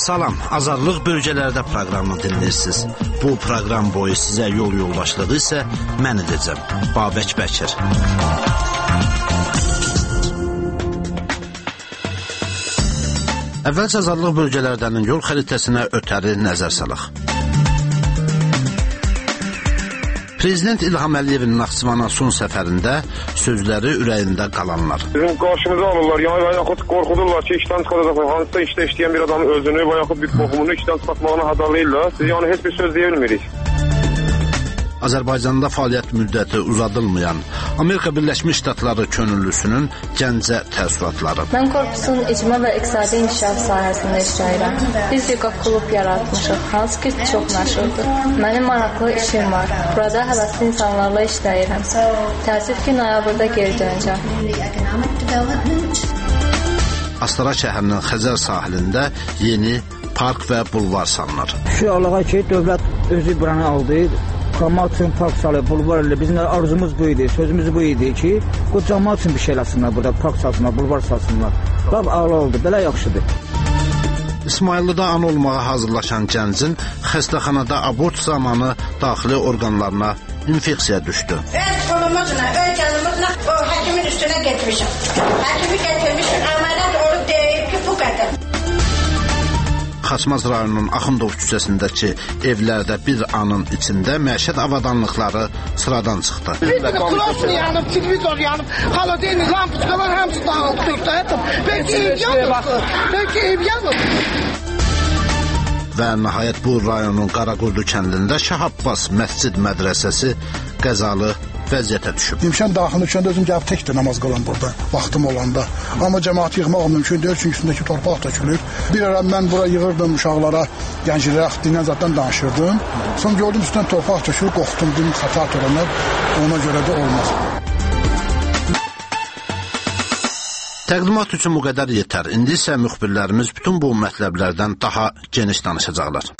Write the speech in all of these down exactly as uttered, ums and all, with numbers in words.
Salam, Azadlıq bölgələrdə proqramını dinləyirsiniz. Bu proqram boyu sizə yol yoldaşlığı isə mən edəcəm, Babək Bəkir. Əvvəlcə Azadlıq bölgələrdən yol xəritəsinə ötəri nəzər salaq. Prezident İlham Əliyevin Naxçıvana son səfərində sözləri ürəyində qalanlar. Bizim qarşımıza alırlar, yəni və yaxud qorxudurlar ki, işdən çıxacaqlar. Hansısa işdə işləyən bir adamın özünü və yaxud bir qohumunu işdən çıxartmağına hədələyirlər. Siz yəni heç bir söz deyə bilmirik. Azərbaycanda fəaliyyət müddəti uzadılmayan Amerika Birləşmiş Ştatları könüllüsünün Gəncə təəssüratları. Mən korpusun icma və iqtisadi inkişaf sahəsində işləyirəm. Biz bir klub yaratmışıq, hansı ki çox məşhurdur. Mənim maraqlı işim var. Burada həvəsli insanlarla işləyirəm. Təəssüf ki, noyabrda geri dönəcəm. Astara şəhərinin Xəzər sahilində yeni park və bulvar salınır. Şu alağa ki, dövlət özü buranı aldı. Cəmaət üçün park salıb, bulvar ilə bizim arzumuz bu idi, sözümüz bu idi ki, bu cəmaət üçün bir şey eləsinlər burada, park salsınlar, bulvar salsınlar. Lap ağla oldu, belə yaxşıdır. İsmayıllıda ana olmağa hazırlaşan gəncin xəstəxanada abort zamanı daxili orqanlarına infeksiya düşdü. Öz pulumuzla, öz canımızla o həkimin üstünə getmişim. Həkimi getirmişim, əməliyyat olub deyib ki, bu qədər. Xaçmaz rayonunun Axundov küçəsindəki evlərdə bir anın içində məişət avadanlıqları sıradan çıxdı. Klosunu yanıb, televizor yanıb, xalodeyni, lampuçkalar hamısı dağıldı. Belki ev yanıb, belki ev yanıb. Və nəhayət bu rayonun Qaraqurdu kəndində Şah Abbas Məscid Mədrəsəsi qəzalı vəziyyətə düşüb. İmkan daxilində düşəndə özüm gəlib tək də namaz qalan burada, vaxtım olanda. Amma cəmaatı yığmaq mümkün deyil, çünki üstündəki torpaq tökülüb. Bir ara mən bura yığırdım uşaqlara, gənclərə dinən zaten danışırdım. Sonra gördüm üstündən torpaq tökülüb, qorxdum, dedim, xəta törənər, ona görə də olmaz. Təqdimat üçün bu qədər yetər. İndi isə müxbirlərimiz bütün bu mətləblərdən daha geniş danışacaqlar.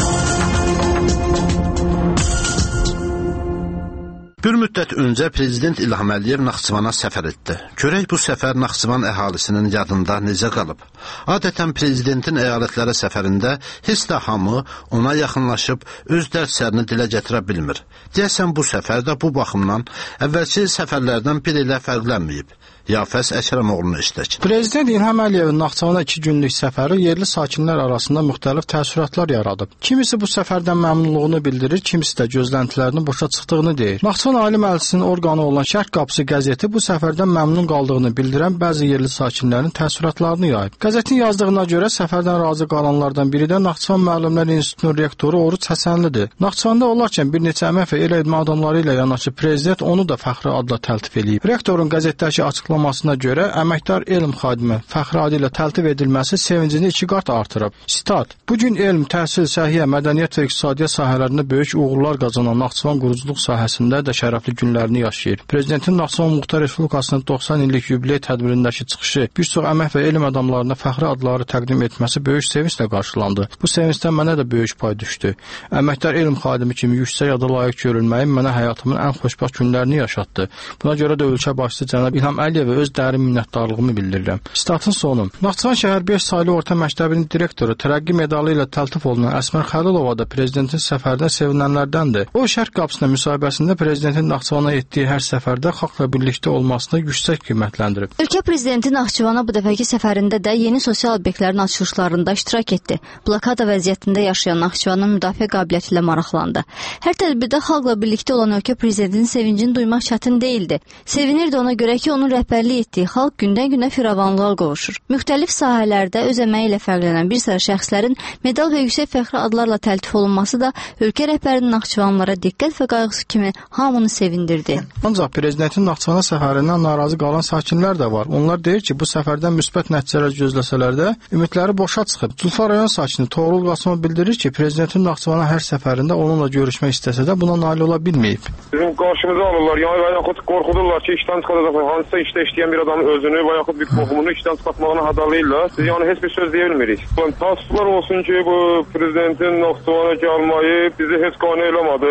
Bir müddət öncə Prezident İlham Əliyev Naxçıvana səfər etdi. Görək bu səfər Naxçıvan əhalisinin yadında necə qalıb. Adətən Prezidentin əyalətlərə səfərində heç də hamı ona yaxınlaşıb öz dərslərini dilə gətirə bilmir. Deyəsən bu səfər də bu baxımdan əvvəlki səfərlərdən bir ilə fərqlənməyib. Yafəs Əkrəmoğlu'nu işlək. Prezident İlham Əliyevin Naxçıvana iki günlük səfəri yerli sakinlər arasında müxtəlif təəssüratlar yaradıb. Kimisi bu səfərdən məmnunluğunu bildirir, kimisi də gözləntilərinin boşa çıxdığını deyir. Naxçıvan Ali Məclisinin orqanı olan Şərq Qapısı qəzeti bu səfərdən məmnun qaldığını bildirən bəzi yerli sakinlərin təəssüratlarını yayıb. Qəzetin yazdığına görə səfərdən razı qalanlardan biri də Naxçıvan Müəllimlər İnstitutunun rektoru Oruç Həsənlidir. Naxçıvanda olarkən bir neçə əmək və el edmə adamları ilə yanaşı prezident onu da fəxri adla təltif edib. Rektorun qəzetdəki açıqlamasına görə əməkdar elm xadimi fəxri adı ilə təltif edilməsi sevincini iki qat artırıb. Sitat: Bu gün elm, təhsil, səhiyyə, mədəniyyət və iqtisadiyyat sahələrində böyük uğurlar qazanan Naxçıvan quruculuq sahəsində də şərəfli günlərini yaşayır. Prezidentin Naxçıvan Muxtar Respublikasının doxsan illik yubiley tədbirindəki çıxışı bir çox əmək və elm adamlarına fəxri adları təqdim etməsi böyük sevinclə qarşılandı. Bu sevincdən mənə də böyük pay düşdü. Əməkdar elm xadimi kimi yüksək ada layiq görülməyim mənə həyatımın ən xoşbəxt günlərini yaşatdı. Buna görə də ölkə başçısı cənab İlham Əliyevə öz dərin minnətdarlığımı bildirirəm. Statın sonu. Naxçıvan şəhər beş saylı orta məktəbinin direktoru, tərəqqi medalı ilə təltif olunan Əsmər Xəlilova da prezidentin səfərinə sevinənlərdəndir. O, Şərq Qapısına müsahibəsində prezidentin Naxçıvana etdiyi hər səfərdə xalqla birlikdə olmasını yüksək qiymətləndirib. Ölkə prezidenti Naxçıvana bu dəfəki səfərində də yeni sosial obyektlərin açılışlarında iştirak etdi. Blokada vəziyyətində yaşayan Naxçıvanın müdafiə qabiliyyəti ilə maraqlandı. Hər tədbirdə xalqla birlikdə olan ölkə prezidentinin sevincini duymaq çətin deyildi. Sevinirdi ona görə ki, onun rəhbərlik etdiyi xalq gündən-günə firavanlığa qovuşur. Müxtəlif sahələrdə öz əməyi ilə fərqlənən bir sıra şəxslərin medal və yüksək fəxri adlarla təltif olunması da ölkə rəhbərinin Naxçıvanlara diqqət və qayğısı kimi hamını sevindirdi. Ancaq prezidentin Naxçıvana səfərindən narazı qalan sakinlər də var. Onlar deyir ki, bu səfərdən müsbət nəticələr gözləsələr də ümidləri boşa çıxıb. Zulfa rayon sakini Toğrul Qasımov bildirir ki, prezidentin Naxçıvana hər səfərində onunla görüşmək istəsə də buna nail ola bilməyib. Bizim qarşımıza alırlar, yəni və yaxud qorxudurlar ki, işdən çıxacaqlar. Hansısa işdə işləyən bir adamın özünü və yaxud bir qohumunu işdən çıxartmağına hədələyirlər. Siz yəni heç bir söz deyə bilmirik. Təəssüflər olsun ki, bu prezidentin Naxçıvana gəlməyi bizi heç qane eləmədi.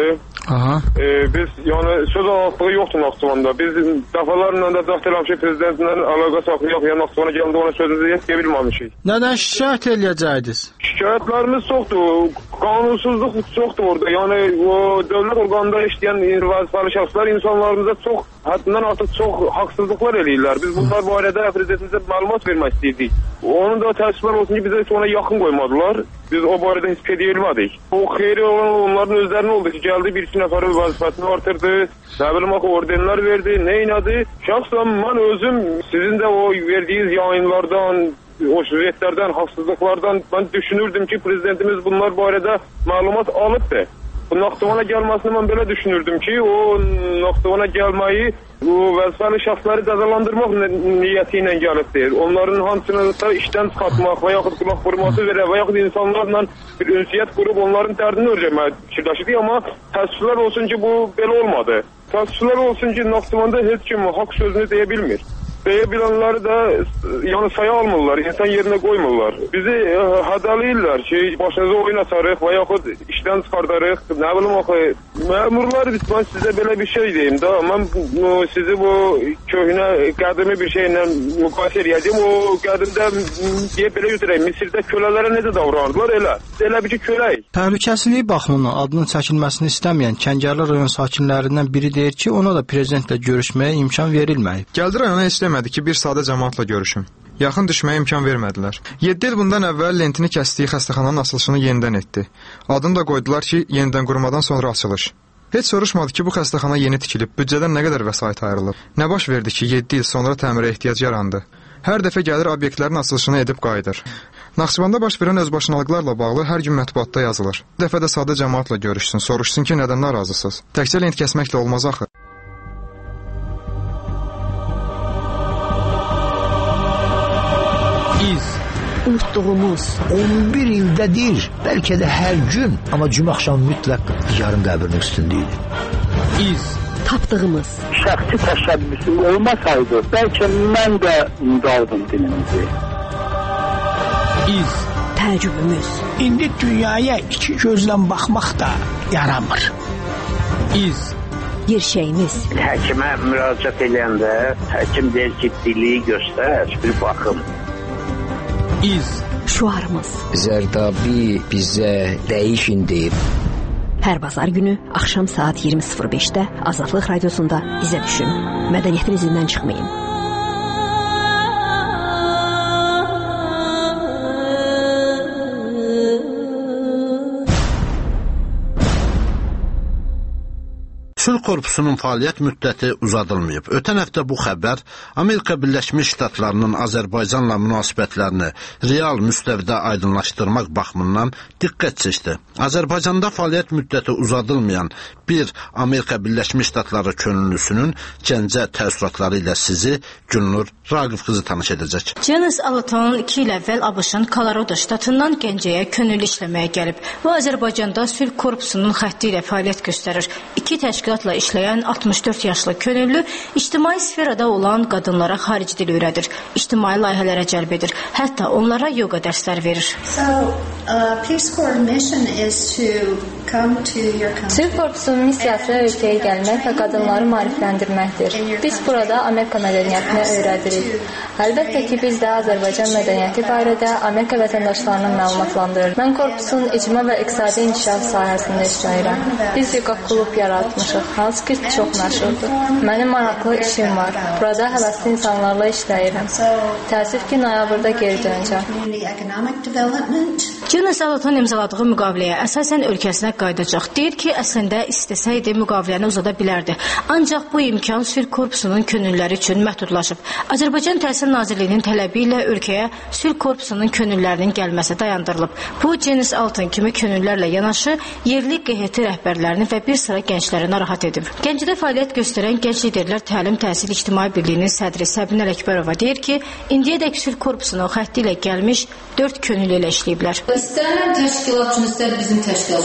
Aha. E, biz yəni söz azadlığı yoxdur Naxçıvanda. Biz dəfələrlə də cəhd eləmişik prezidentlə əlaqə saxlayaq, yəni Naxçıvana gələndə ona sözümüzü yetkiyə bilməmişik. Nədən şikayət eləyəcəydiniz? Şikayətlərimiz çoxdur. Qanunsuzluq çoxdur orada. Yəni o dövlət orqanında işləyən vəzifəli şəxslər insanlarımıza çox, həddindən artıq çox haqsızlıqlar eləyirlər. Biz bunlar barədə prezidentimizə məlumat vermək istəyirdik. Onun da təəssüflər olsun ki, bizə heç ona yaxın qoymadılar. Biz o barədə heç qeyd edilmədik. O xeyri olan onların özlərinin oldu ki, gəldi bir iki nəfərin vəzifəsini artırdı, nə bilim axı ordenlər verdi, nə inadı. Şəxsən mən özüm sizin də o verdiyiniz yayınlardan, o süjetlərdən, haqsızlıqlardan mən düşünürdüm ki, prezidentimiz bunlar barədə məlumat alıbdı. Bu Naxçıvana gəlməsini mən belə düşünürdüm ki, o Naxçıvana gəlməyi o vəzifəli şəxsləri cəzalandırmaq niyyəti ilə gəlibdir. Onların hamısını da işdən çıxartmaq və yaxud qulaq vurması verə və yaxud insanlarla bir ünsiyyət qurub onların dərdini öyrənməyə fikirləşirdik, amma təəssüflər olsun ki, bu belə olmadı. Təəssüflər olsun ki, Naxçıvanda heç kim haqq sözünü deyə bilmir. Deyə bilənləri də yəni saya almırlar, insan yerinə qoymurlar. Bizi e, hədələyirlər ki, başınıza oyun açarıq və yaxud işdən çıxardarıq. Nə bilim axı, məmurlar biz mən sizə belə bir şey deyim də, mən o, sizi bu köhnə qədimi bir şeylə müqayisə edəcəm. O qədimdə deyə belə götürək, Misirdə kölələrə necə davranırdılar elə. Elə bir ki, kölək. Təhlükəsizliyi baxımından adının çəkilməsini istəməyən Kəngərli rayon sakinlərindən biri deyir ki, ona da prezidentlə görüşməyə imkan verilməyib. Gəldi rayona istəmədi ki, bir sadə cəmaatla görüşüm. Yaxın düşməyə imkan vermədilər. yeddi il bundan əvvəl lentini kəsdiyi xəstəxananın açılışını yenidən etdi. Adını da qoydular ki, yenidən qurmadan sonra açılış. Heç soruşmadı ki, bu xəstəxana yeni tikilib, büdcədən nə qədər vəsait ayrılıb. Nə baş verdi ki, yeddi il sonra təmirə ehtiyac yarandı. Hər dəfə gəlir obyektlərin açılışını edib qayıdır. Naxçıvanda baş verən özbaşınalıqlarla bağlı hər gün mətbuatda yazılır. Bir dəfə də sadə cəmaatla görüşsün, soruşsun ki, nədən narazısınız. Təkcə lent kəsməklə olmaz axı. İz. Unutduğumuz on bir ildədir, bəlkə də hər gün, amma cümə axşamı mütləq yarın qəbrinin üstündə idi. İz. Tapdığımız. Şəxsi təşəbbüsü olmasaydı, bəlkə mən də unudardım dilimizi. İz. Təəccübümüz. İndi dünyaya iki gözlə baxmaq da yaramır. İz. Gerçəyimiz. Həkimə müraciət edəndə həkim deyir ki, dili göstər, bir baxım. İz. Şuarımız. Zərdabi bizə dəyişin deyib. Hər bazar günü axşam saat iyirmi sıfır beşdə Azadlıq Radiosunda bizə düşün. Mədəniyyətin izindən çıxmayın. Sülh Korpusunun fəaliyyət müddəti uzadılmayıb. Ötən həftə bu xəbər Amerika Birləşmiş Ştatlarının Azərbaycanla münasibətlərini real müstəvidə aydınlaşdırmaq baxımından diqqət çəkdi. Azərbaycanda fəaliyyət müddəti uzadılmayan bir Amerika Birləşmiş Ştatları könüllüsünün Gəncə təəssüratları ilə sizi Gülnur Raqif qızı tanış edəcək. Janice Allaton iki il əvvəl ABŞ-ın Colorado ştatından Gəncəyə könüllü işləməyə gəlib və Azərbaycanda Sülh Korpusunun xətti ilə fəaliyyət göstərir. İki təşkilatla işləyən altmış dörd yaşlı könüllü ictimai sferada olan qadınlara xarici dil öyrədir, ictimai layihələrə cəlb edir, hətta onlara yoga dərslər verir. So, uh, Peace Corps mission is to come to your country. Sülh Korpusunun missiyası ölkəyə gəlmək və qadınları maarifləndirməkdir. Biz burada Amerika mədəniyyətini öyrədirik. Əlbəttə ki, biz də Azərbaycan mədəniyyəti barədə Amerika vətəndaşlarını məlumatlandırırıq. Mən korpusun icma və iqtisadi inkişaf sahəsində işləyirəm. Biz yoga klub yaratmışıq, hansı ki çox məşhurdur. Mənim maraqlı işim var. Burada həvəsli insanlarla işləyirəm. Təəssüf ki, noyabrda geri dönəcəm. Janice Allaton imzaladığı müqaviləyə əsasən ölkəsinə qayıdacaq. Deyir ki, əslində istəsəydi müqaviləni uzada bilərdi. Ancaq bu imkan Sülh Korpusunun könüllüləri üçün məhdudlaşıb. Azərbaycan Təhsil Nazirliyinin tələbi ilə ölkəyə Sülh Korpusunun könüllülərinin gəlməsi dayandırılıb. Bu, Janice Allaton kimi könüllülərlə yanaşı yerli Q H T rəhbərlərini və bir sıra gəncləri narahat edib. Gəncədə fəaliyyət göstərən Gənc Liderlər Təlim Təhsil İctimai Birliyinin sədri Səbinə Əkbərova deyir ki, indiyədək Sülh Korpusunun xətti ilə gəlmiş dörd könüllü ilə işləyiblər. İstər təşkilatçın, istər bizim təşkilatçın, istər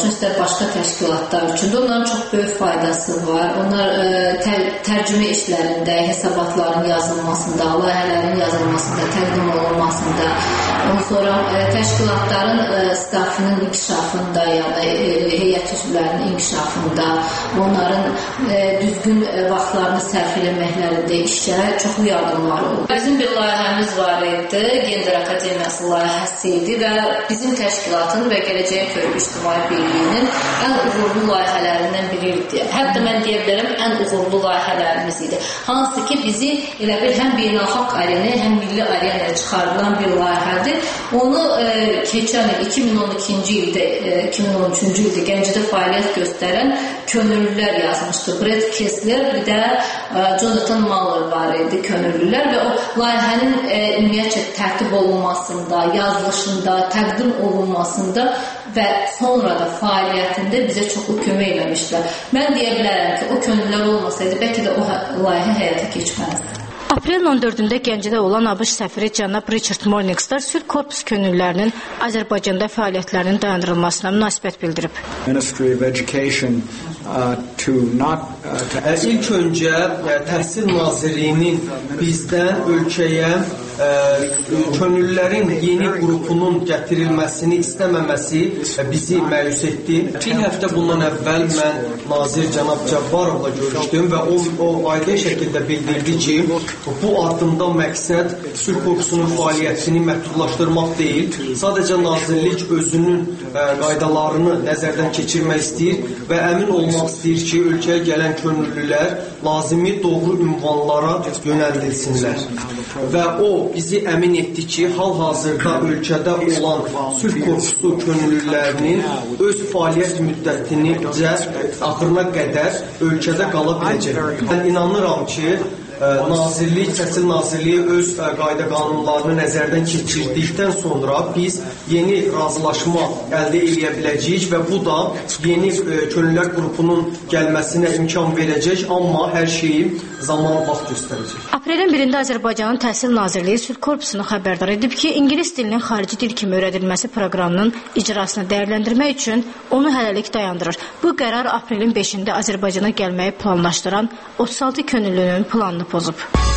başqa təşkilatlar üçün də onların çox böyük faydası var. Onlar tər tərcümə işlərində, hesabatların yazılmasında, layihələrin yazılmasında, təqdim olunmasında, ondan sonra təşkilatların staffının inkişafında, yəni heyət üzvlərinin inkişafında, onların düzgün vaxtlarını sərf eləməklərində işlərə çoxlu yardımlar olur. Bizim bir layihəmiz var idi, Gender Akademiyası layihəsi idi və bizim təşkilatın və Gələcəyin Körpü İctimai Birliyinin ən uğurlu layihələrindən biri idi. Hətta mən deyə bilərəm, ən uğurlu layihələrimiz idi. Hansı ki, bizi elə bir həm beynəlxalq arenaya, həm milli arenaya çıxarılan bir layihədir. Onu e, keçən il iki min on ikinci ildə, e, iki min on üçüncü ildə Gəncədə fəaliyyət göstərən könüllülər yazmışdı. Brett Kessler, bir də e, Jonathan Muller var idi könüllülər və o layihənin e, ümumiyyətcə tərtib olunmasında, yazılışında, təqdim olunmasında və sonra da fəaliyyətində bizə çoxlu kömək eləmişdilər. Mən deyə bilərəm ki, o könüllülər olmasaydı, bəlkə də o layihə həyata keçməzdi. Aprelin on dördündə Gəncədə olan ABŞ səfiri cənab Richard Morningstar Sülh Korpusu könüllülərinin Azərbaycanda fəaliyyətlərinin dayandırılmasına münasibət bildirib. Ministry of Education uh, to not uh, to... İlk öncə Təhsil Nazirliyinin bizdən ölkəyə ə, könüllülərin yeni qrupunun gətirilməsini istəməməsi bizi məyus etdi. Bir həftə bundan əvvəl mən nazir cənab Cabbarovla görüşdüm və o, o aydın şəkildə bildirdi ki, bu addımdan məqsəd Sülh Korpusunun fəaliyyətini məhdudlaşdırmaq deyil, sadəcə nazirlik özünün ə, qaydalarını nəzərdən keçirmək istəyir və əmin olmaq istəyir ki, ölkəyə gələn könüllülər lazımi doğru ünvanlara yönəldilsinlər. Və o bizi əmin etdi ki, hal-hazırda ölkədə olan Sülh Korpusu könüllülərinin öz fəaliyyət müddətini axırına qədər ölkədə qala biləcək. Mən inanıram ki, Nazirlik, Təhsil Nazirliyi öz qayda qanunlarını nəzərdən keçirdikdən sonra biz yeni razılaşma əldə edə biləcəyik və bu da yeni könüllülər qrupunun gəlməsinə imkan verəcək, amma hər şeyi zaman vaxt göstərəcək. Aprelin birində Azərbaycanın Təhsil Nazirliyi Sülh Korpusunu xəbərdar edib ki, ingilis dilinin xarici dil kimi öyrədilməsi proqramının icrasını dəyərləndirmək üçün onu hələlik dayandırır. Bu qərar aprelin beşində Azərbaycana gəlməyi planlaşdıran otuz altı könüllünün planını pozub.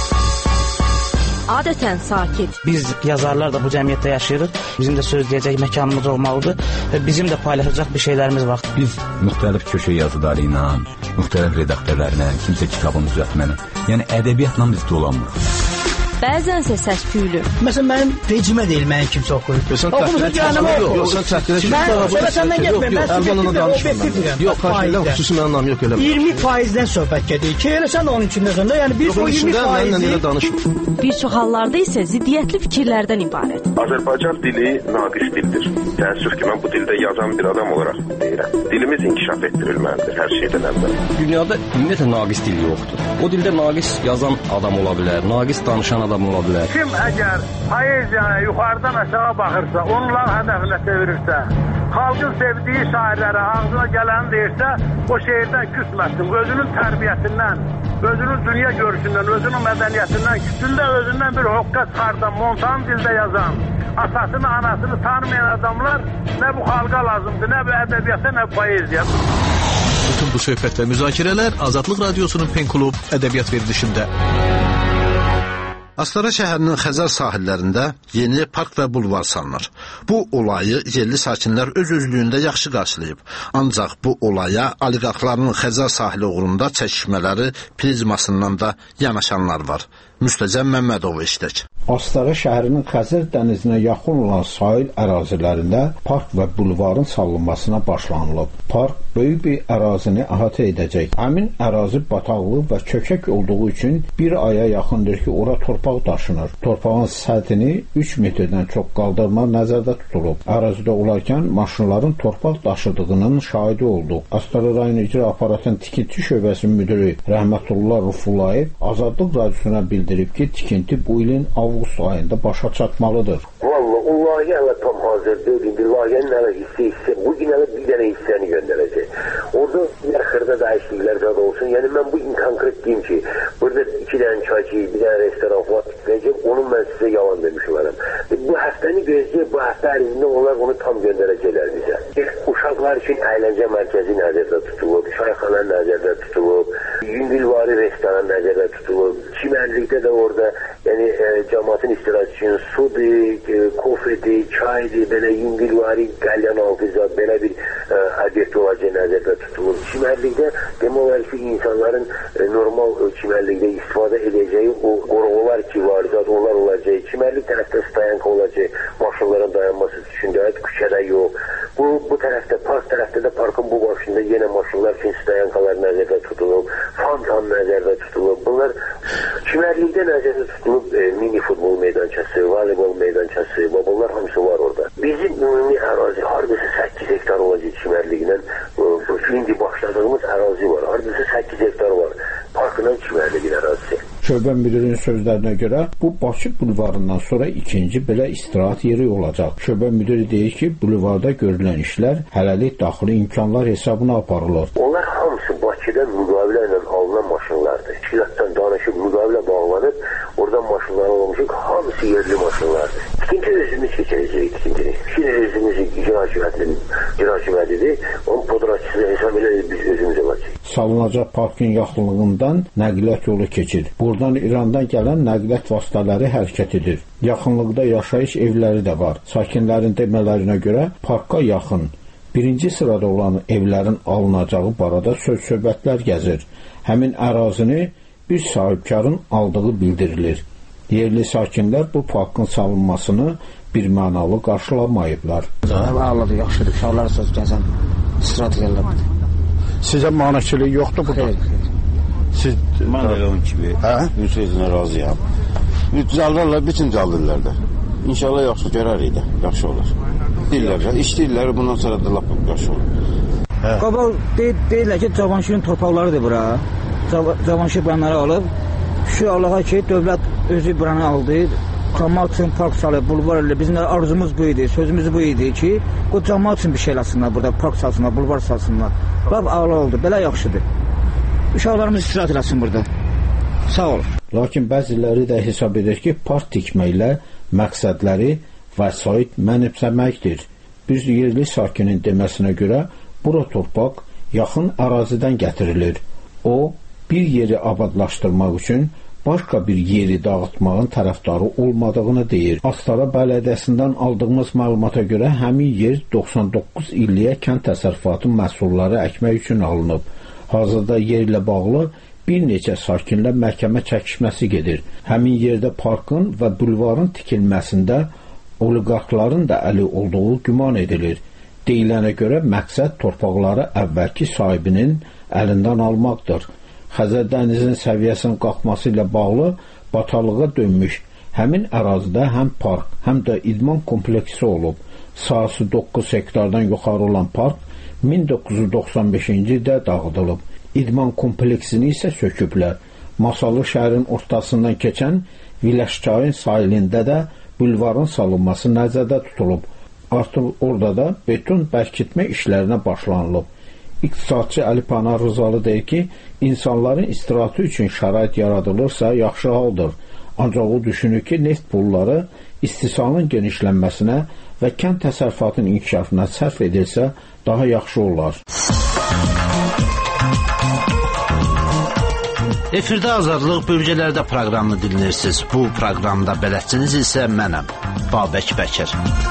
Adətən sakit. Biz yazarlar da bu cəmiyyətdə yaşayırıq. Bizim də söz deyəcək məkanımız olmalıdır və bizim də paylaşacaq bir şeylərimiz var. Biz müxtəlif köşə yazıları ilə, müxtəlif redaktörlərlə, kimsə kitabın düzəltməni, yəni ədəbiyyatla biz dolanmırıq. Bəzənsə səs küylü. Məsələn, mənim vecimə deyil, mənim kimsə oxuyub. Oxumuşun canımı oxuyub. Yox, sən çəkdirə ki, mən səndən getməyim, mən subjektiv və obyektiv deyirəm. Yox, xarşıyla xüsusi mənim anlam yox elə. iyirmi faizdən söhbət gedir ki, elə sən də onun içində sonra, yəni bir o iyirmi faizi... Bir çox hallarda isə ziddiyyətli fikirlərdən ibarət. Azərbaycan dili naqis dildir. Təəssüf ki, mən bu dildə yazan bir adam olaraq deyirəm. Dilimiz inkişaf etdirilməlidir hər şeydən əvvəl. Dünyada ümumiyyətlə naqis dil yoxdur. O dildə naqis yazan adam ola bilər, naqis danışan adam ola bilər. Kim əgər poeziyaya yuxarıdan aşağı baxırsa, onların hədəfinə çevirirsə, xalqın sevdiyi şairlərə ağzına gələni deyirsə, o şeirdən küsməsin. Özünün tərbiyəsindən, özünün dünya görüşündən, özünün mədəniyyətindən, kütündə özündən bir hoqqa çıxardan, montan dildə yazan, atasını, anasını tanımayan adamlar nə bu xalqa lazımdır, nə bu ədəbiyyata, nə bu poeziya. Bütün bu söhbət və müzakirələr Azadlıq Radiosunun Pen Klub ədəbiyyat verilişində. Astara şəhərinin Xəzər sahillərində yeni park və bulvar salınır. Bu olayı yerli sakinlər öz özlüyündə yaxşı qarşılayıb. Ancaq bu olaya oliqarxların Xəzər sahili uğrunda çəkişmələri prizmasından da yanaşanlar var. Müstəzəm Məmmədov işlək. Astara şəhərinin Xəzər dənizinə yaxın olan sahil ərazilərində park və bulvarın salınmasına başlanılıb. Park böyük bir ərazini əhatə edəcək. Həmin ərazi bataqlı və çökək olduğu üçün bir aya yaxındır ki, ora torpaq daşınır. Torpağın səthini üç metrdən çox qaldırma nəzərdə tutulub. Ərazidə olarkən maşınların torpaq daşıdığının şahidi olduq. Astara rayon icra aparatının tikinti şöbəsinin müdürü Rəhmətullah Rufullayev Azadlıq Radiosuna bildirib ki, tikinti bu ilin avqust ayında başa çatmalıdır. Vallahi o layihə hələ tam hazır deyil. İndi layihənin hələ hissə hissə, bugün hələ bir dənə hissəni göndərəcək. Orada bir xırda dəyişikliklər zad olsun. Yəni mən bugün konkret deyim ki, burada iki dənə çayçı, bir dənə restoran falan tikləyəcək, onu mən sizə yalan demiş olarım. Bu həftəni gözləyib, bu həftə ərzində onlar onu tam göndərəcəklər bizə. Uşaqlar üçün əyləncə mərkəzi nəzərdə tutulub, çayxana nəzərdə tutulub, yüngülvari restoran nəzərdə tutulub, çimərlikdə də orada yəni e, cəmaatın istirahəti üçün sudur, e, kofedir, çaydır, belə yüngülvari qəlyan altı zad, belə bir e, obyekt olacaq nəzərdə tutulub. Çimərlikdə demək olar ki, insanların e, normal e, çimərlikdə istifadə edəcəyi o qoruğular ki var, zad onlar olacaq. Çimərlik tərəfdə stayanka olacaq, maşınların dayanması üçün də küçədə yox. Bu, bu tərəfdə, park tərəfdə də parkın bu başında yenə maşınlar üçün stayankalar nəzərdə tutulub, fontan nəzərdə tutulub. Bunlar çimərlikdə nəzərdə tutulub e, mini futbol meydançası, voleybol meydançası, bunlar hamısı var orada. Bizim ümumi ərazi hardasa səkkiz hektar olacaq çimərliklə. İndi başladığımız ərazi var, hardasa səkkiz hektar var. Parkından çimərliyin ərazisi. Şöbə müdirinin sözlərinə görə bu Bakı bulvarından sonra ikinci belə istirahət yeri olacaq. Şöbə müdiri deyir ki, bulvarda görülən işlər hələlik daxili imkanlar hesabına aparılır. Onlar hamısı Bakıda müqavilə ilə alınan maşınlardır. Teşkilatdan danışıb müqavilə bağlanıb, oradan maşınlar alınmışıq, hamısı yerli maşınlardır. İkinci özümüz keçəcəyik tikintini. Şimdi özümüz icra hakimiyyətinin icra hakimiyyətidir, onun podratçısı hesab elə biz özümüz olacaq. Salınacaq parkın yaxınlığından nəqliyyat yolu keçir. Buradan İrandan gələn nəqliyyat vasitələri hərəkət edir. Yaxınlıqda yaşayış evləri də var. Sakinlərin demələrinə görə parka yaxın birinci sırada olan evlərin alınacağı barədə söz-söhbətlər gəzir. Həmin ərazini bir sahibkarın aldığı bildirilir. Yerli sakinlər bu parkın salınmasını bir mənalı qarşılamayıblar. Ağladı, yaxşıdır. Uşaqlar söz gəzən strategiyalar. Sizə maneçilik yoxdur burada? Xeyr, xeyr. Siz mən elə onun kimi, hə? Bir sözünə razıyam. Düzəldirlər, bütün düzəldirlər də. İnşallah yaxşı görərik də, yaxşı olur. Deyirlər, işləyirlər, bundan sonra da lap yaxşı olur. Qabal deyirlər ki, Cavanşirin torpaqlarıdır bura. Cavanşir buranları alıb. Şu Allaha ki, dövlət özü buranı aldı. Cəmaat üçün park salıb, bulvar elə. Bizim arzumuz bu idi, sözümüz bu idi ki, o cəmaat üçün bir şey eləsinlər burada, park salsınlar, bulvar salsınlar. Lap ağla oldu, belə yaxşıdır. Uşaqlarımız istirahat eləsin burada. Sağ olur. Lakin bəziləri də hesab edir ki, park tikməklə məqsədləri vəsait mənimsəməkdir. Biz yerli sakinin deməsinə görə bura torpaq yaxın ərazidən gətirilir. O, bir yeri abadlaşdırmaq üçün başqa bir yeri dağıtmağın tərəfdarı olmadığını deyir. Astara bələdiyyəsindən aldığımız məlumata görə həmin yer doxsan doqquz illiyə kənd təsərrüfatı məhsulları əkmək üçün alınıb. Hazırda yerlə bağlı bir neçə sakinlə məhkəmə çəkişməsi gedir. Həmin yerdə parkın və bulvarın tikilməsində oliqarxların da əli olduğu güman edilir. Deyilənə görə məqsəd torpaqları əvvəlki sahibinin əlindən almaqdır. Xəzər dənizinin səviyyəsinin qalxması ilə bağlı batarlığa dönmüş həmin ərazidə həm park, həm də idman kompleksi olub. Sahəsi doqquz hektardan yuxarı olan park min doqquz yüz doxsan beşinci ildə dağıdılıb. İdman kompleksini isə söküblər. Masallı şəhərin ortasından keçən Viləşçayın sahilində də bulvarın salınması nəzərdə tutulub. Artıq orada da beton bərkitmə işlərinə başlanılıb. İqtisadçı Əli Panar Rızalı deyir ki, insanların istirahati üçün şərait yaradılırsa yaxşı haldır. Ancaq o düşünür ki, neft pulları istisalın genişlənməsinə və kənd təsərrüfatının inkişafına sərf edilsə daha yaxşı olar. Efirdə Azadlıq bölgələrdə proqramını dinləyirsiniz. Bu proqramda bələdçiniz isə mənəm, Babək Bəkir.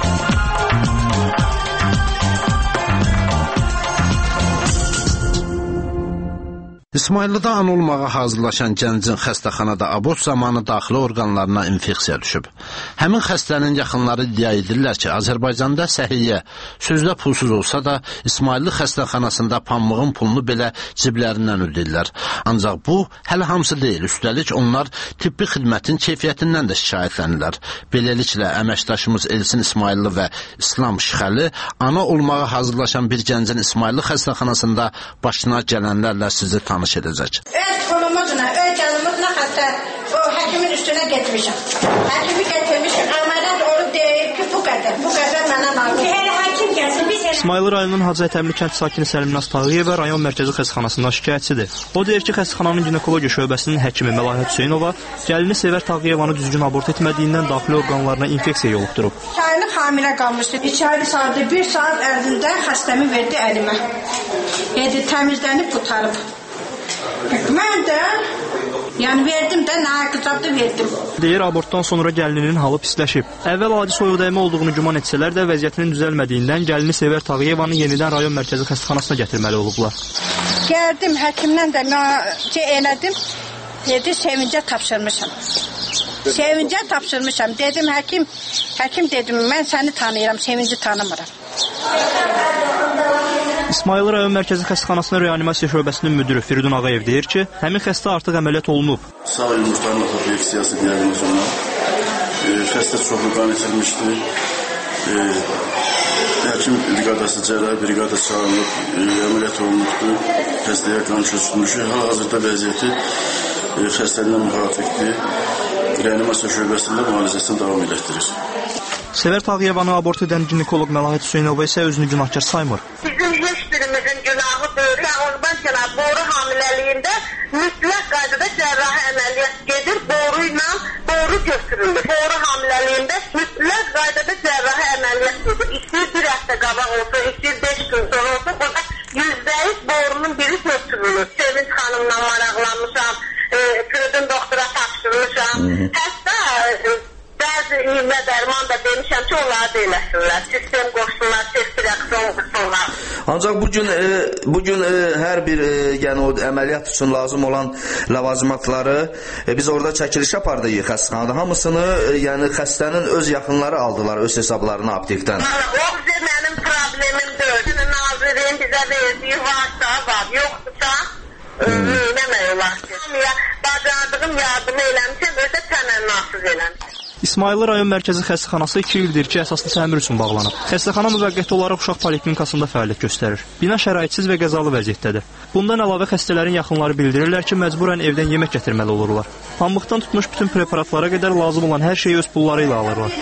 İsmayıllıda an olmağa hazırlaşan gəncin xəstəxanada abort zamanı daxili orqanlarına infeksiya düşüb. Həmin xəstənin yaxınları iddia edirlər ki, Azərbaycanda səhiyyə sözdə pulsuz olsa da, İsmayıllı xəstəxanasında pambığın pulunu belə ciblərindən ödəyirlər. Ancaq bu, hələ hamısı deyil. Üstəlik, onlar tibbi xidmətin keyfiyyətindən də şikayətlənirlər. Beləliklə, əməkdaşımız Elsin İsmayıllı və İslam Şıxəli ana olmağa hazırlaşan bir gəncin İsmayıllı xəstəxanasında başına gələnlərlə sizi tanıyır. Edəcək. Öz pulumuzla, öz canımızla hatta o həkimin üstünə getmişəm. Həkimi getirmişim, əməliyyat olub deyib ki, bu qədər, bu qədər mənə lazım. Elə həkim gəlsin, biz elə... İsmayıl rayonunun Hacı Ətəmli kənd sakini Səlimnaz Tağıyeva rayon mərkəzi xəstəxanasından şikayətçidir. O deyir ki, xəstəxananın ginekologiya şöbəsinin həkimi Məlahət Hüseynova gəlini Sevər Tağıyevanı düzgün abort etmədiyindən daxili orqanlarına infeksiya yoluxdurub. Ayını hamilə qalmışdı. İki aylı saatı bir saat ərzində xəstəmi verdi əlimə. Dedi, təmizlənib qutarıb. Mən də, yəni verdim də, nə qızabdı verdim. Deyir, abortdan sonra gəlininin halı pisləşib. Əvvəl adi soyuqdəymə olduğunu güman etsələr də vəziyyətinin düzəlmədiyindən gəlini Sevər Tağıyevanı yenidən rayon mərkəzi xəstəxanasına gətirməli olublar. Gəldim, həkimdən də müalicə elədim. Dedi, sevincə tapşırmışam. Sevincə tapşırmışam. Dedim, həkim, həkim dedim, mən səni tanıyıram, sevinci tanımıram. İsmayıl rayon mərkəzi xəstəxanasının reanimasiya şöbəsinin müdürü Firidun Ağayev deyir ki, həmin xəstə artıq əməliyyat olunub. Sağ yumurtanın infeksiyası diaqnozuna e, xəstə çoxlu qan içilmişdi. E, həkim briqadası cərrahi briqada çağırılıb, e, əməliyyat olunubdu. Xəstəyə qan köçürülmüşü. Hal-hazırda vəziyyəti e, xəstəliyindən müvafiqdir. Reanimasiya şöbəsində müalicəsini davam etdirir. Sevər Tağıyevanı abort edən ginekoloq Məlahət Hüseynova isə özünü günahkar saymır. Bizim heç birimizin günahı deyil. Ondan sonra boru hamiləliyində mütləq qaydada cərrahi əməliyyat gedir. Boru ilə boru götürülür. Boru hamiləliyində mütləq qaydada cərrahi əməliyyat gedir. İstəyir bir həftə qabaq olsun, istəyir beş gün sonra olsun. Burada yüzdə yüz borunun biri götürülür. Sevinç xanımla maraqlanmışam, e, Firidun doktora tapşırmışam. Hətta e, bəzi iğnə dərman da demişəm ki, onları da eləsinlər. Sistem qoşsunlar, test reaksiyon qoşsunlar. Ancaq bugün e, bugün e, hər bir e, yəni o əməliyyat üçün lazım olan ləvazimatları e, biz orada çəkiliş apardıq xəstəxanada. Hamısını e, yəni xəstənin öz yaxınları aldılar öz hesablarına aptekdən. O bizə mənim problemim deyil. Nazirin bizə verdiyi varsa var, yoxdursa eləmək olar ki. Bacardığım yardımı eləmişəm, özə təmənnasız eləmişəm. İsmayıl rayon mərkəzi xəstəxanası iki ildir ki, əsaslı təmir üçün bağlanıb. Xəstəxana müvəqqəti olaraq uşaq poliklinikasında fəaliyyət göstərir. Bina şəraitsiz və qəzalı vəziyyətdədir. Bundan əlavə xəstələrin yaxınları bildirirlər ki, məcburən evdən yemək gətirməli olurlar. Pambıqdan tutmuş bütün preparatlara qədər lazım olan hər şeyi öz pulları ilə alırlar.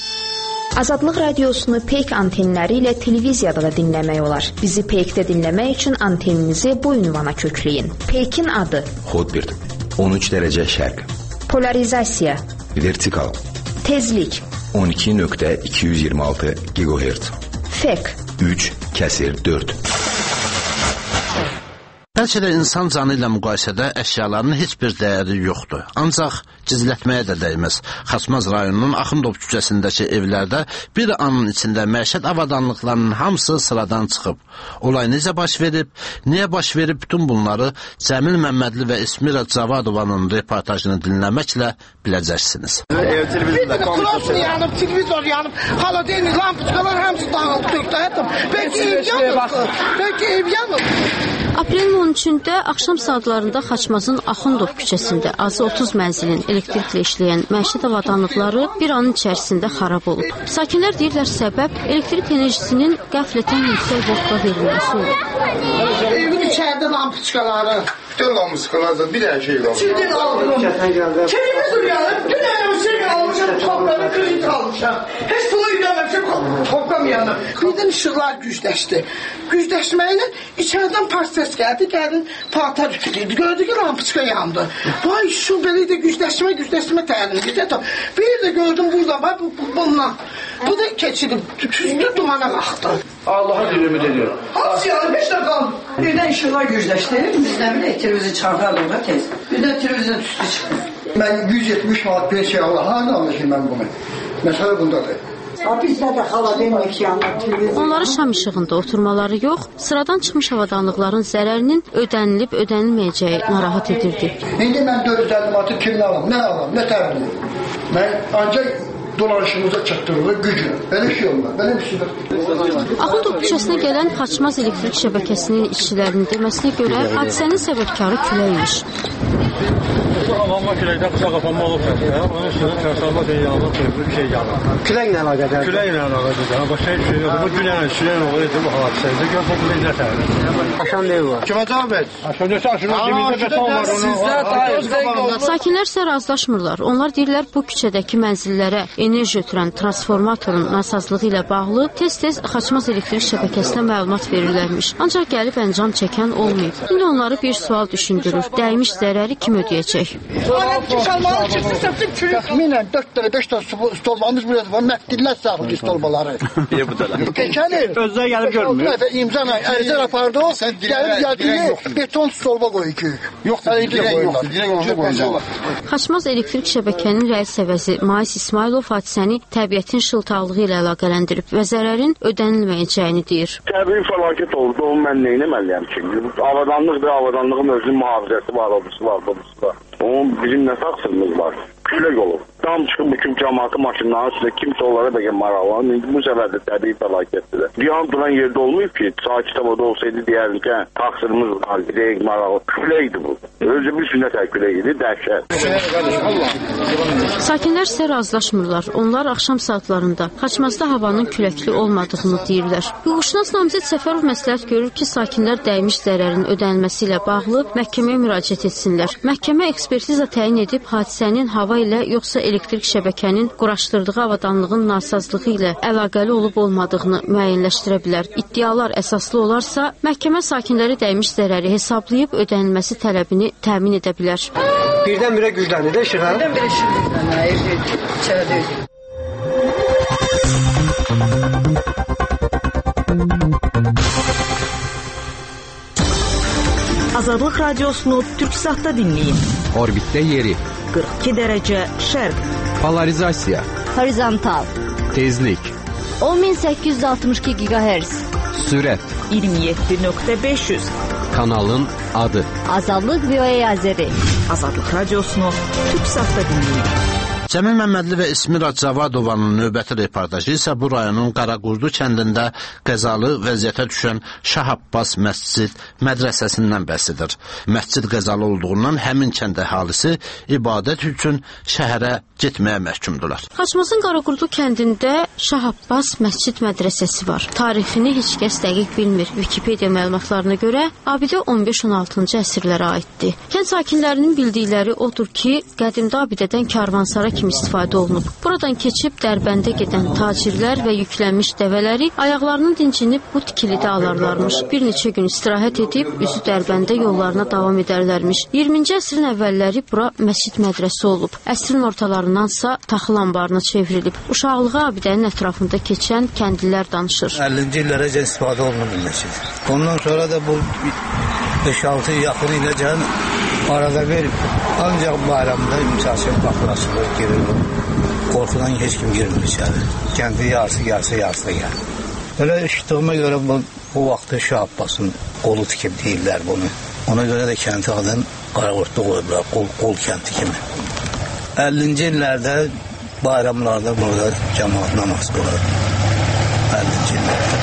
Azadlıq radiosunu Peyk antenləri ilə televiziyada da dinləmək olar. Bizi Peykdə dinləmək üçün anteninizi bu ünvana kökləyin. Peykin adı Hotbird on üç dərəcə şərq. Polarizasiya Vertikal. Tezlik on iki nöqtə iki yüz iyirmi altı gigahertz. Fek üç kəsir dörd. Bəlkə də insan canı ilə müqayisədə əşyaların heç bir dəyəri yoxdur. Ancaq gizlətməyə də dəyməz. Xaçmaz rayonunun Axundov küçəsindəki evlərdə bir anın içində məişət avadanlıqlarının hamısı sıradan çıxıb. Olay necə baş verib, niyə baş verib, bütün bunları Cəmil Məmmədli və İsmira Cavadovanın reportajını dinləməklə biləcəksiniz. Ev televizorda kompüter yanıb, televizor yanıb, halogenli lampoçkalar hamısı dağılıb döktü. Peki ev yanıb. Peki ev yanıb. Aprelin on üçündə axşam saatlarında Xaçmazın Axundov küçəsində azı otuz mənzilin elektriklə işləyən məişət avadanlıqları bir anın içərisində xarab olub. Sakinlər deyirlər səbəb elektrik enerjisinin qəflətən yüksək vaxtda verilməsi olub. Evin içəridə lampoçkaları, bütün lampoçkalarda bir hər şey var. Çildən aldım. Televizor yanıb, bütün əmsək almışam, topları kredit almışam. Heç pulu ödəməmişəm, toplam yanıb. Birdən işıqlar gücləşdi. Gücləşməklə içəridən parçası gəldi, gəlin paltar ütülüydü. Gördü ki, lampoçka yandı. Vay, şu belə də gücləşmə, gücləşmə təlimdir. Bir də gördüm burada, var, bundan. Bu da keçilib, tüzdü, dumana qalxdı. Allah'a dilimi deniyor. Hamısı yanı, beş dakika aldı. Birden ışıklar güçleşti. Biz ne bileyim, televizyon çarpar orada tez. Birden televizyon üstü çıktı. Ben yüz yetmiş manat pensiya Allah'a ne anlaşayım ben bunu? Mesela bundadır. Bizdə də xaladenik yanır. Onları şam işığında oturmaları yox, sıradan çıxmış avadanlıqların zərərinin ödənilib ödənilməyəcəyi narahat edirdi. İndi mən dörd yüz əlli manatı kimdən alam, nə alam, nə təmin edim? Mən ancaq dolanışımıza çatdırılır güclə. Belə şey olmaz, belə bir şey. Axundov küçəsinə gələn Xaçmaz elektrik şəbəkəsinin işçilərinin deməsinə görə hadisənin səbəbkarı küləkmiş. Avamma küləkdə qısa qapanma olub ya. Onun üstündə transforma dünyanın bir şey yanır. Küləklə əlaqədar. Küləklə əlaqədar. Başqa bir şey yox. Bu günən sürən olur bu hadisədə. Gör bu nə tərəfdir. Aşan nə var? Kimə cavab ver? Aşan desə aşın dibində beton var onun. Sakinlər isə razılaşmırlar. Onlar deyirlər bu küçədəki mənzillərə enerji ötürən transformatorun nasazlığı ilə bağlı tez-tez Xaçmaz elektrik şəbəkəsinə məlumat verirlərmiş. Ancaq gəlib əncam çəkən olmayıb. İndi onları bir sual düşündürür. Dəymiş zərəri kim ödəyəcək? Təxminən dörd dənə, beş dənə stolbamız burada var. Məhdillər saxlayır stolbaları. Niyə bu dənə? Keçənir. Özləri gəlib görmür. İmzana, ərizə apardı o. Gəlib gəldiyi beton stolba qoyur ki. Yoxdur, dirək yoxdur. Dirək onu qoyacaqlar. Xaçmaz elektrik şəbəkənin rəis səvəzi Mais İsmailov hadisəni təbiətin şıltaqlığı ilə əlaqələndirib və zərərin ödənilməyəcəyini deyir. Təbii fəlakət oldu, onu mən nə etməliyəm ki? Avadanlıqdır, avadanlığın özünün mühafizəsi var, obusu var, obusu var. Onun bizim nə taksirimiz var? Külək olur. Tam çıxıb bütün cəmaatı maşınların üstündə kimsə onlara bəlkə maraqlanır. İndi bu səfər də təbii fəlakətdir. Yan duran yerdə olmayıb ki, sakit havada olsaydı deyərdik ki, taksirimiz var, dirək maraqlı. Küləkdir bu. Özü bir sünnətə külək idi, dəhşət. Sakinlər isə razılaşmırlar. Onlar axşam saatlarında Xaçmazda havanın küləkli olmadığını deyirlər. Hüquqşünas namizəd Səfərov məsləhət görür ki, sakinlər dəymiş zərərin ödənilməsi ilə bağlı məhkəməyə müraciət etsinlər. Məhkəmə ekspertiza təyin edib hadisənin hava ilə yoxsa elektrik şəbəkənin quraşdırdığı avadanlığın nasazlığı ilə əlaqəli olub-olmadığını müəyyənləşdirə bilər. İddialar əsaslı olarsa, məhkəmə sakinləri dəymiş zərəri hesablayıb ödənilməsi tələbini təmin edə bilər. Birdən-birə güclənir də işıq, hə? Birdən-birə işıq güclənir, içəridə ödəyir. Azadlıq radiosunu Türksatda dinləyin. Orbitdə yeri. qırx iki dərəcə şərq. Polarizasiya. Horizontal. Tezlik. on min səkkiz yüz altmış iki giqahertz. Sürət. iyirmi yeddi nöqtə beş yüz. Kanalın adı. Azadlıq V O A Azəri. Azadlıq radiosunu Türksatda dinləyin. Cəmil Məmmədli və İsmira Cavadovanın növbəti reportajı isə bu rayonun Qaraqurdu kəndində qəzalı vəziyyətə düşən Şah Abbas Məscid mədrəsəsindən bəhs edir. Məscid qəzalı olduğundan həmin kənd əhalisi ibadət üçün şəhərə getməyə məhkumdular. Xaçmazın Qaraqurdu kəndində Şah Abbas Məscid mədrəsəsi var. Tarixini heç kəs dəqiq bilmir. Wikipedia məlumatlarına görə abidə on beş on altıncı əsrlərə aiddir. Kənd sakinlərinin bildikləri odur ki, qədimdə abidədən karvansara kimi istifadə olunub. Buradan keçib Dərbəndə gedən tacirlər və yüklənmiş dəvələri ayaqlarının dincinib bu tikilidə alarlarmış. Bir neçə gün istirahət edib üzü Dərbəndə yollarına davam edərlərmiş. iyirminci əsrin əvvəlləri bura məscid mədrəsə olub. Əsrin ortalarındansa taxıl anbarına çevrilib. Uşaqlığı abidənin ətrafında keçən kəndlilər danışır. əllinci illərəcə istifadə olunur məscid. Ondan sonra da bu beş altı yaxın iləcən arada bir ancaq bayramda imsasyon baxılasılır, girilir. Qorxudan heç kim girmir içəri. Kəndi yarısı, yarısı, yarısı da gəlir. Elə işitdiyimə görə bu, bu vaxtı Şah Abbasın qolu tikib deyirlər bunu. Ona görə də kəndi adını Qaraqurtda qoyublar, qol, qol kəndi kimi. əllinci illərdə bayramlarda burada cəmaat namaz qılır. əllinci illərdə.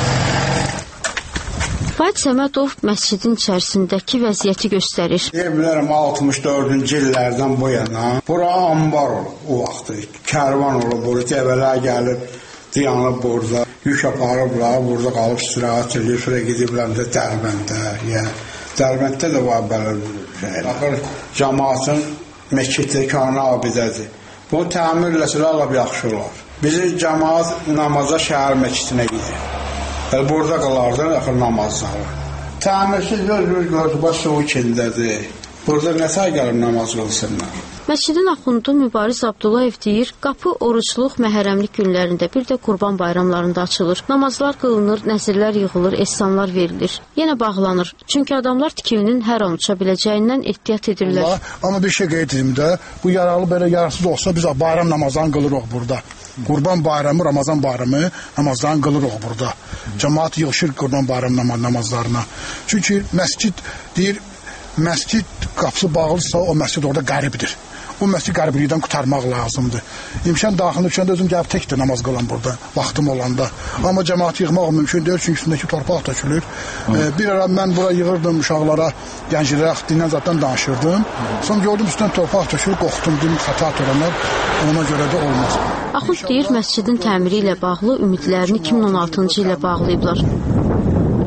Fuad Səmədov məscidin içərisindəki vəziyyəti göstərir. Evlərim altmış dördüncü illərdən bu yana bura ambar olub o vaxtı. Kərvan olub, burada dəvələr gəlib, dayanıb burada. Yük aparıblar, burada qalıb istirahət edir, sonra gediblər də Dərbəndə. Yəni, Dərbəndə də var belə şeylər. Baxır, cəmaatın məsciddə kanı abidədir. Bu təmirləsələr lap yaxşı olar. Bizim cəmaat namaza şəhər məscidinə gedir. Yəni, burada qalardı, axır namazları. Təmirsiz göz-göz gördü, baş su ikindədir. Burada nəsə gəlib namaz qılsınlar. Məscidin axundu Mübariz Abdullayev deyir, qapı orucluq, məhərrəmlik günlərində, bir də qurban bayramlarında açılır. Namazlar qılınır, nəzirlər yığılır, ehsanlar verilir. Yenə bağlanır. Çünki adamlar tikilinin hər an uça biləcəyindən ehtiyat edirlər. Allah, amma bir şey qeyd edim də, bu yaralı belə yararsız olsa biz bayram namazdan qılırıq burada. Qurban bayramı, Ramazan bayramı namazdan qılırıq burada. Cəmaat yığışır qurban bayramı namazlarına. Çünki məscid deyir, məscid qapısı bağlısa o məscid orada qəribdir. O məscid qəribliyindən qurtarmaq lazımdır. İmkan daxilində düşəndə özüm gəlib təkdir namaz qılan burada, vaxtım olanda. Amma cəmaat yığmaq mümkün deyil, çünki üstündəki torpaq tökülür. Ee, bir ara mən bura yığırdım uşaqlara, gənclərə dindən zaten danışırdım. Sonra gördüm üstündən torpaq tökülür, qorxdum, dedim, xəta törənər, ona görə də olmaz. Axund deyir, məscidin təmiri ilə bağlı ümidlərini iki min on altıncı ilə bağlayıblar.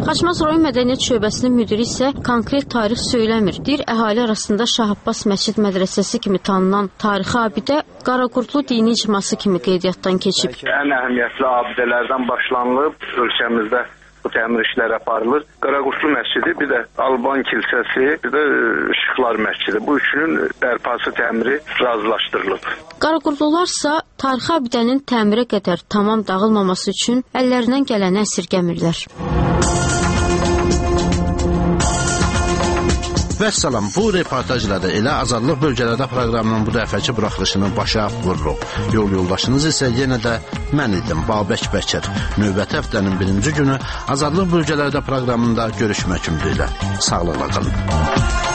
Xaçmaz rayon mədəniyyət şöbəsinin müdiri isə konkret tarix söyləmir. Deyir, əhali arasında Şah Abbas Məscid Mədrəsəsi kimi tanınan tarixi abidə Qaraqurtlu dini icması kimi qeydiyyatdan keçib. Ən əhəmiyyətli abidələrdən başlanılıb, ölkəmizdə bu təmir işləri aparılır. Qaraqurtlu məscidi, bir də Alban kilsəsi, bir də Işıqlar məscidi. Bu üçünün bərpası təmiri razılaşdırılıb. Qaraqurtlularsa tarixi abidənin təmirə qədər tamam dağılmaması üçün əllərindən gələni əsirgəmirlər. Vəssalam, bu reportajla da elə Azadlıq bölgələrdə proqramının bu dəfəki buraxılışını başa vururuq. Yol yoldaşınız isə yenə də mən idim, Babək Bəkir. Növbəti həftənin birinci günü Azadlıq bölgələrdə proqramında görüşmək ümidi ilə. Sağlıqla qalın.